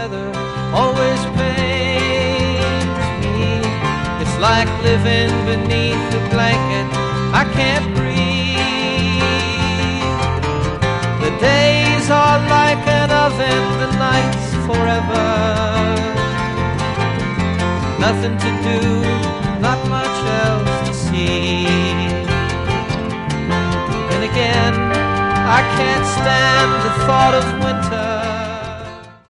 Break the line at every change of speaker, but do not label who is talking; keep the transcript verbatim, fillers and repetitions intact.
weather always pains me. It's like living beneath a blanket I can't breathe. The days are like an oven, the nights forever. Nothing to do, not much else to see. Then again, I can't stand the thought of winter.